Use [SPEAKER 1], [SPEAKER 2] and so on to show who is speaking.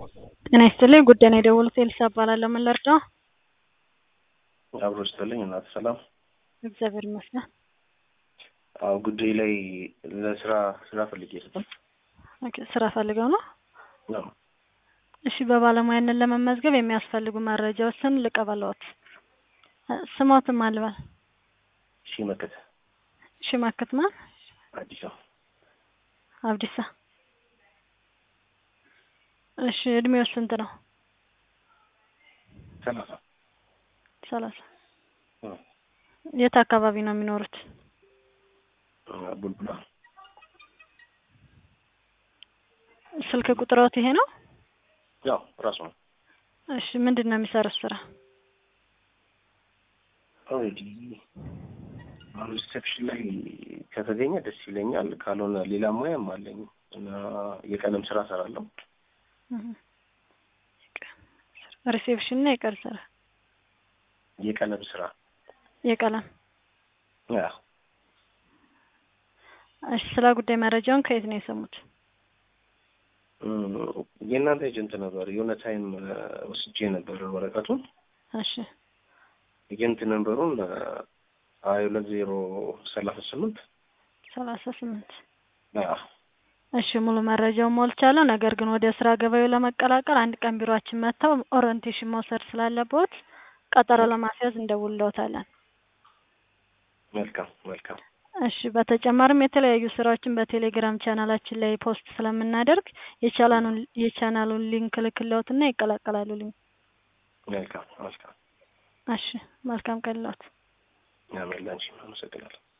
[SPEAKER 1] ጤና ይስጥልኝ ጉዳይ ነው የደወሉት ኤልሳ እባላለሁ። ምን ልርዳው?
[SPEAKER 2] አብሮ ይስጥልኝ እናት ሰላም።
[SPEAKER 1] እግዚአብሔር ይመስገን።
[SPEAKER 2] አዎ ጉዳይ ላይ ስራ ፈልጌ ነበር።
[SPEAKER 1] ኦኬ ስራ ፈልገው ነው?
[SPEAKER 2] ነው።
[SPEAKER 1] እሺ በባለሙያነት ለመመዝገብ የሚያስፈልጉ መረጃዎችን ልቀበልዎት። ስሞትን ማን ልበል?
[SPEAKER 2] ሺመከት
[SPEAKER 1] ሺመከት ማን?
[SPEAKER 2] አዲስ
[SPEAKER 1] አብዲሳ። እሺ እድሜው ስንት ነው? 30 የት አካባቢ ነው የሚኖሩት?
[SPEAKER 2] ቡልቡላ።
[SPEAKER 1] ስልክ ቁጥሮት ይሄ ነው?
[SPEAKER 2] ያው ራሱ ነው።
[SPEAKER 1] እሺ ምንድነው የሚሰሩት ስራ?
[SPEAKER 2] ኦሬዲ ሪሴፕሽን ላይ ከተገኘ ደስ ይለኛል። ካልሆነ ሌላ ሙያም አለኝ እና የቀለም ስራ እሰራለሁ።
[SPEAKER 1] ሪሴፕሽን እና የቀለም ስራ።
[SPEAKER 2] የቀለም ስራ።
[SPEAKER 1] የቀለም
[SPEAKER 2] ያ።
[SPEAKER 1] እሺ ስለ ጉዳይ መረጃውን ከየት ነው የሰሙት?
[SPEAKER 2] የእናንተ ኤጀንት ነበር የሆነ ታይም ወስጄ ነበር ወረቀቱን።
[SPEAKER 1] እሺ
[SPEAKER 2] ኤጀንት ነበሩን 22038
[SPEAKER 1] 38 እሺ ሙሉ መረጃውን ሞልቻለሁ። ነገር ግን ወደ ስራ ገበያው ለመቀላቀል አንድ ቀን ቢሮአችን መጥተው ኦሪንቴሽን መውሰድ ስላለበት ቀጠሮ ለማስያዝ እንደውልዎታለን።
[SPEAKER 2] መልካም።
[SPEAKER 1] እሺ በተጨማሪም የተለያዩ ስራዎችን በቴሌግራም ቻናላችን ላይ ፖስት ስለምናደርግ የቻናሉን ሊንክ ልክልዎትና ይቀላቀላሉ።
[SPEAKER 2] መልካም።
[SPEAKER 1] እሺ መልካም ቀን ይሁንልዎት።
[SPEAKER 2] አሜን። ላንቺ አመሰግናለሁ።